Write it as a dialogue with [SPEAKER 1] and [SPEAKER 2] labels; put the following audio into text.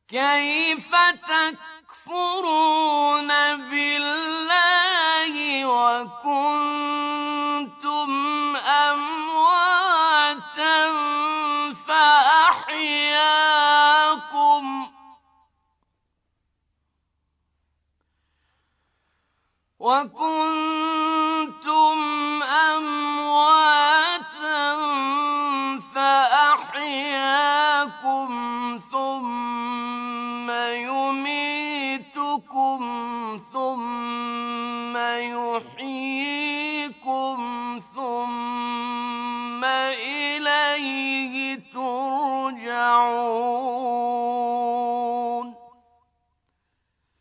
[SPEAKER 1] كيف تكفرون بالله وكنتم أمواتا فأحياكم ثم يميتكم ثم يحييكم